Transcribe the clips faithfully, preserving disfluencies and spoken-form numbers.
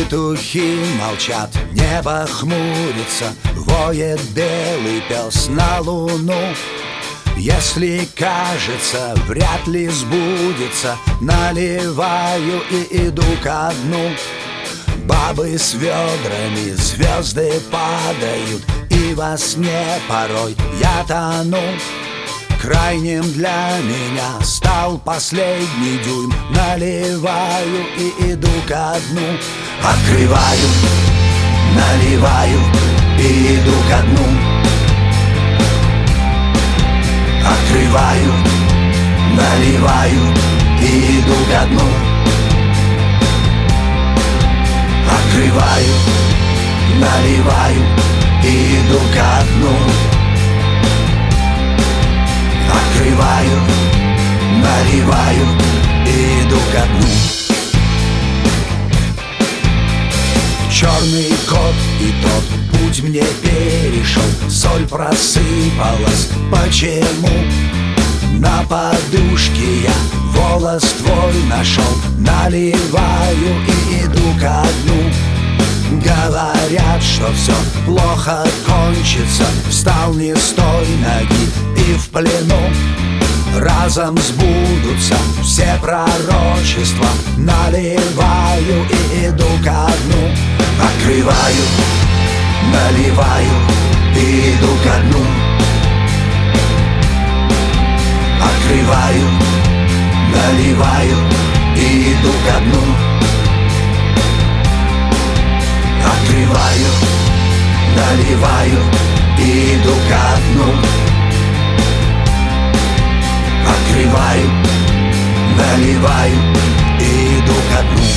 Петухи молчат, небо хмурится, воет белый пес на луну. Если кажется, вряд ли сбудется, наливаю и иду ко дну. Бабы с ведрами, звезды падают, и во сне порой я тону. Крайним для меня стал последний дюйм, наливаю и иду ко дну. Открываю, наливаю и иду ко дну. Открываю, наливаю и иду ко дну. Открываю, наливаю и иду ко дну. Открываю, наливаю и иду ко дну. Черный кот и тот путь мне перешел, соль просыпалась. Почему? На подушке я волос твой нашел, наливаю и иду ко дну. Говорят, что все плохо кончится, встал не с той ноги и в плену. Разом сбудутся все пророчества, наливаю и иду ко дну. Открываю, наливаю и иду ко дну. Открываю, наливаю и иду ко дну. Открываю, наливаю и иду ко дну. Открываю, наливаю и иду ко дну.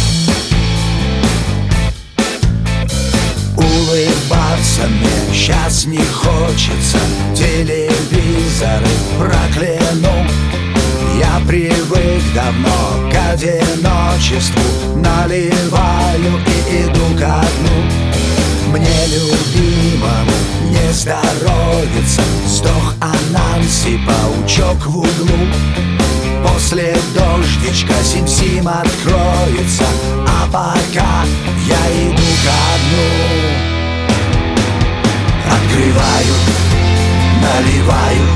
Улыбаться мне сейчас не хочется, телевизоры прокляну. Я привык давно к одиночеству, наливаю и иду ко дну. Мне любимому не здоровится, сдох Ананси, паучок в углу. После дождичка Сим-Сим откроется, а пока я иду ко дну. Открываю, наливаю